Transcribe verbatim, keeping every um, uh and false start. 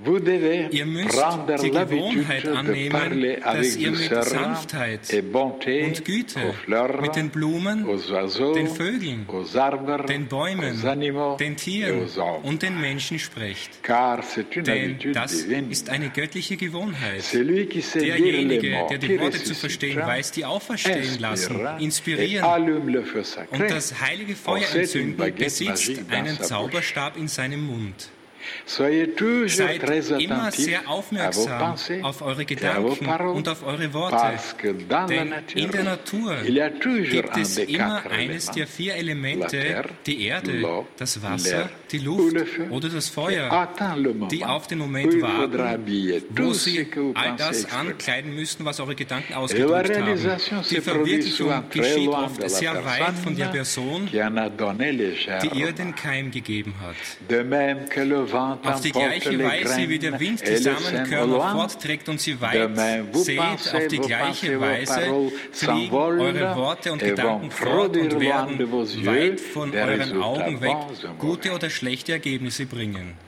Vous devez Ihr müsst prendre die Gewohnheit l'habitude de annehmen, parler dass avec ihr mit douceur Sanftheit et bonté und Güte aux fleurs, mit den Blumen, aux oiseaux, den Vögeln, aux arbres, den Bäumen, aux animaux den et Tieren aux hommes. und den Menschen sprecht. Car c'est une Denn habitude das divine. ist eine göttliche Gewohnheit. Celui qui sait lire les Derjenige, mots, der qui die Worte zu ressuscite, verstehen weiß, die auferstehen lassen, inspire et inspirieren allume le feu sacré. und das heilige Feuer Possède une entzünden, baguette besitzt magique dans einen sa bouche. Zauberstab in seinem Mund. Soyez toujours Seid très immer attentifs sehr à vos aufmerksam pensées auf eure et à vos Gedanken paroles, und auf eure Worte. parce que dans la Denn nature, in der Natur il y a toujours gibt un es des immer quatre eines der éléments, vier la Elemente, terre, die Erde, l'eau, das Wasser, l'air die ou Luft le feu, oder das et Feuer, attend le moment die auf den où Moment il faudra warten, habiller wo tout ce sie que vous all pensez das exprimer. ankleiden müssen, was eure Gedanken Et la ausgedrückt haben. réalisation Die se produit Verwirklichung souvent très geschieht loin oft de la sehr weit von der personne Person, qui en a donné les die ihr germes. den Keim gegeben hat. De même que le vent Auf die emporte gleiche les Weise, wie der graines Wind et die les sème au Samenkörner loin, fortträgt und sie de weit même vous seht, pensez, auf die vos gleiche pensées, vos Weise paroles fliegen s'envolent eure Worte und et vont Gedanken fort produire und loin de werden vos yeux weit von des euren résultats Augen weg bons ou gute mauvais. oder schlechte Ergebnisse bringen.